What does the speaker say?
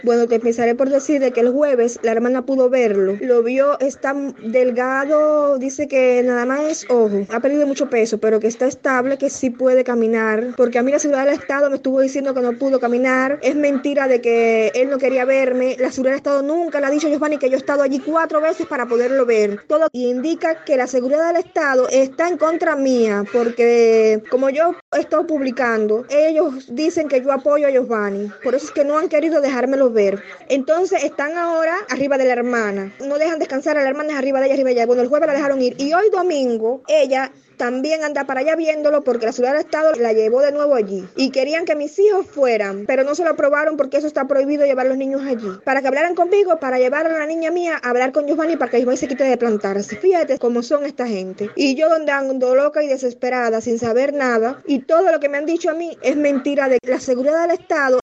Bueno, te empezaré por decir de que el jueves la hermana pudo verlo. Lo vio, está delgado, dice que nada más es ojo. Ha perdido mucho peso, pero que está estable, que sí puede caminar. Porque a mí la seguridad del Estado me estuvo diciendo que no pudo caminar. Es mentira de que él no quería verme. La seguridad del Estado nunca le ha dicho a Giovanni que yo he estado allí 4 veces para poderlo ver. Todo indica que la seguridad del Estado está en contra mía, porque como yo estoy publicando, ellos dicen que yo apoyo a Giovanni. Por eso es que no han querido dejármelo ver. Entonces están ahora arriba de la hermana. No dejan descansar a la hermana, es arriba de ella, arriba de ella. Bueno, el jueves la dejaron ir. Y hoy domingo, ella también anda para allá viéndolo porque la ciudad del Estado la llevó de nuevo allí. Y querían que mis hijos fueran, pero no se lo aprobaron porque eso está prohibido llevar a los niños allí. Para que hablaran conmigo, para llevar a la niña mía a hablar con Giovanni para que Giovanni se quite de plantarse. Fíjate cómo son esta gente. Y yo donde ando loca y desesperada, sin saber nada. Y todo lo que me han dicho a mí es mentira de la seguridad del Estado.